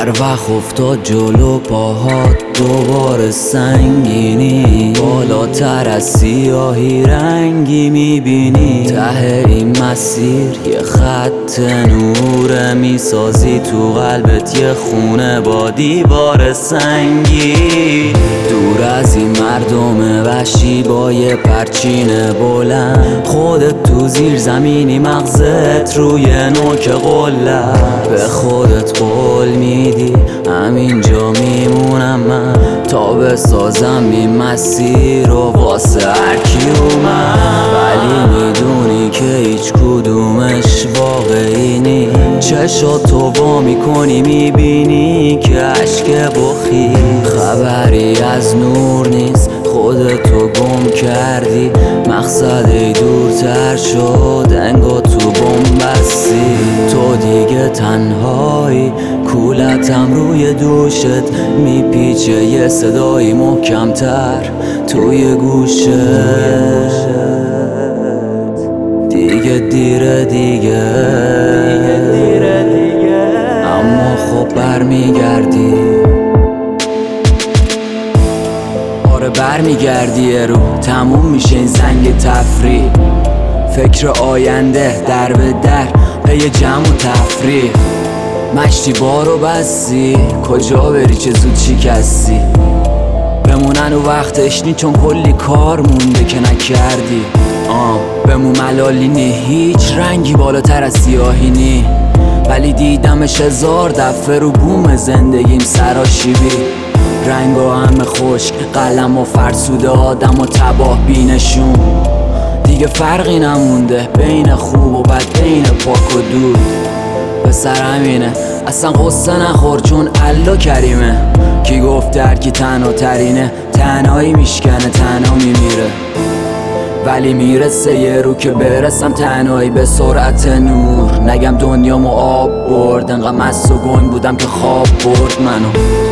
هر وقت افتاد جلو پاهات دوباره سنگینی، بالاتر از سیاهی رنگی میبینی. ته این مسیر یه خط نوره میسازی، تو قلبت یه خونه با دیوار سنگی. دور از این مردم وحشی با یه پرچین بلند، خودت تو زیر زمینی مغزت روی نوک قلب. به خودت قول میدی همینجا میمونم من تا بسازم این مسیر رو واسه هرکی اومد. ولی میدونی که هیچ کدومش واقعی نی. چشاتو وا میکنی میبینی که عشق بخی، خبری از نور نیست، خودتو گم کردی. مقصدی دورتر شد انگار تو بومبستی. تو دیگه تنهایی، کولتم روی دوشت میپیچه، یه صدایی محکمتر توی گوشت. دیگه دیره اما خب برمیگردی. آره برمیگردی رو تموم میشه این زنگ تفریح. فکر آینده در به در پی جمع و تفریح. مشتی بارو بستی کجا بری چه زود شکستی. بمونن و وقتش نی چون کلی کار مونده که نکردی. بمون ملالی نی، هیچ رنگی بالاتر از سیاهی نی. ولی دیدمش 1000 دفعه رو بوم زندگیم سراشیبی. رنگا همه خشک، قلم و فرسوده، آدم و تباه بینشون. دیگه فرقی نمونده بین خوب و بد، بین پاک و دود. به سر همینه اصلا قصه نخور چون الله کریمه. کی گفته هرکی تنها ترینه، تنهایی میشکنه تنها میمیره. ولی میرسه یه رو که برسم تنهایی به سرعت نور. نگم دنیامو آب برد، انقدر مست و گنگ بودم که خواب برد منو.